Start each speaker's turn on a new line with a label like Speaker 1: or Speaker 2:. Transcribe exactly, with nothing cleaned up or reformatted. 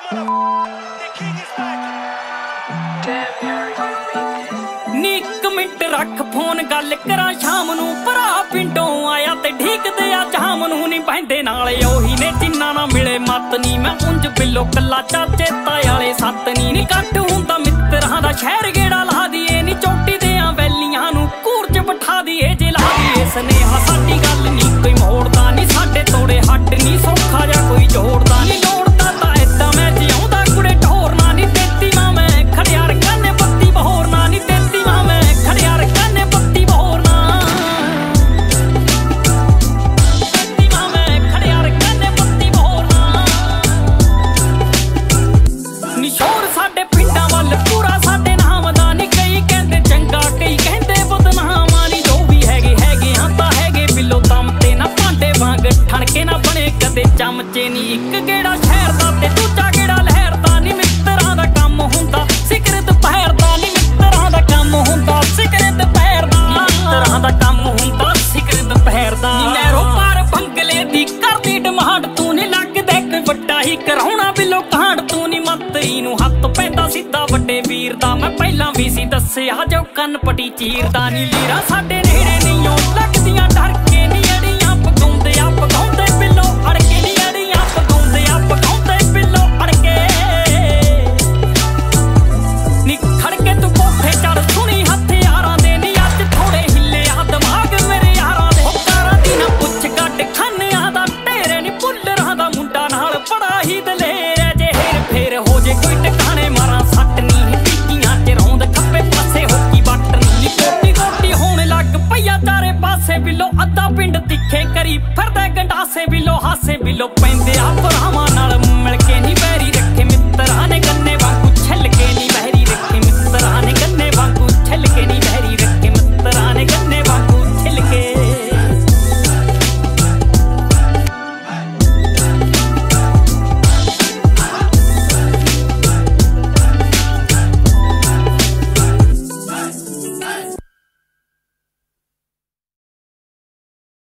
Speaker 1: ਨੀ ਇੱਕ ਮਿੰਟ ਰੱਖ ਫੋਨ ਗੱਲ ਕਰਾਂ ਸ਼ਾਮ ਨੂੰ ਭਰਾ ਪਿੰਡੋਂ ਆਇਆ ਤੇ ਢੀਕਦੇ ਆ ਜਾਮ ਨੂੰ ਨੀ ਬਹਿੰਦੇ ਨਾਲ ਉਹੀ ਨੇ ਜਿੰਨਾ ਨਾ ਮਿਲੇ ਮੱਤ ਨੀ ਮੈਂ ਉਂਝ ਬਿੱਲੋ ਕੱਲਾ ਚਾਚੇ ਤਾਏ ਵਾਲੇ ਸੱਤ ਨੀ ਨੀ ਕੱਟ ਹੁੰਦਾ ਮਿੱਤਰਾਂ ਦਾ ਸ਼ਹਿਰ ਗੇੜਾ ਲਾ ਦੀਏ ਨੀ ਚੋਟੀ ਦੇ ਆ ਵੈਲੀਆਂ ਨੂੰ ਘੂਰ ਚ ਬਿਠਾ ਦੀਏ ਜੇ ਲਾ ਦੀਏ ਸਨੇਹਾ ਸਾਡੀ ਗੱਲ ਨੀ ਕੋਈ ਮੋੜਦਾ ਨੀ ਸਾਡੇ ਤੋੜੇ ਹੱਡ ਨੀ ਸੌਖਾ ਜਾਂ ਕੋਈ ਜੋੜਦਾ ਨੀ ਲੋੜਦਾ ਤਾਂ ਏਦਾਂ ਮੈਂ ਜਿਉਂਦਾ ਕੁੜੇ ਢੋਰਨਾ ਨੀ ਦੇਤੀ ਮਾਂ ਮੈਂ ਖੜਿਆਰ ਕਾਨੇ ਬੱਤੀ ਬਹੋਰਨਾ ਨੀ ਦੇਤੀ ਮਾਂ ਮੈਂ ਖੜਿਆਰ ਕਾਨੇ ਬੱਤੀ ਬਹੋਰਨਾ ਦੇਤੀ ਮਾਂ ਮੈਂ ਖੜਿਆਰ ਕਾਨੇ ਬੱਤੀ ਬਹੋਰਨਾ ਨੀ ਸ਼ੋਰ ਸਾਡੇ ਪਿੰਡਾਂ ਵੱਲ ਪੂਰਾ ਸਾਡੇ ਨਾਮ ਦਾ ਨੀ ਕਈ ਕਹਿੰਦੇ ਚੰਗਾ ਕਈ ਕਹਿੰਦੇ ਬਦਨਾਮਾਂ ਨੀ ਜੋ ਵੀ ਹੈਗੇ ਹੈਗੇ ਹਾਂ ਤਾਂ ਹੈਗੇ ਬਿੱਲੋ ਦਮ ਤੇ ਨਾ ਭਾਂਡੇ ਵਾਂਗ ਠਣਕੇ ਨਾ ਬਣੇ ਕਦੇ ਚਮਚੇ ਨੀ ਇੱਕ ਗੇੜਾ ਸ਼ਹਿਰ ਦਾ ਤੇ ਦੂਜਾ ਗੇੜਾ ਲਹਿਰ ਦਾ ਨੀ ਮਿੱਤਰਾਂ ਦਾ ਕੰਮ ਹੁੰਦਾ ਸਿਗਰਟ ਪਹਿਰ ਦਾ ਨੀ ਮਿੱਤਰਾਂ ਦਾ ਕੰਮ ਹੁੰਦਾ ਸਿਗਰਟ ਪਹਿਰ ਦਾ ਮਿੱਤਰਾਂ ਦਾ ਕੰਮ ਹੁੰਦਾ ਸਿਗਰਟ ਪਹਿਰ ਦਾ ਨੀ ਨਹਿਰੋਂ ਪਾਰ ਬੰਗਲੇ ਦੀ ਕਰਦੀ ਡਿਮਾਂਡ ਤੂੰ ਨੀ ਲੱਗਦੇ ਕੋਈ ਵੱਡਾ ਹੀ ਕਰਾਉਣਾ ਬਿੱਲੋ ਕਾਂਡ ਤੂੰ ਨੀ ਮੰਤਰੀ ਨੂੰ ਹੱਥ ਪੈਂਦਾ ਸਿੱਧਾ ਵੱਡੇ ਵੀਰ ਦਾ ਮੈਂ ਪਹਿਲਾਂ ਵੀ ਸੀ ਦੱਸਿਆ ਜੋ ਕੰਨ ਪਟੀ ਚੀਰਦਾ ਨੀ ਲੀਰਾ ਸਾਡੇ ਨੇੜੇ ਨਹੀਂ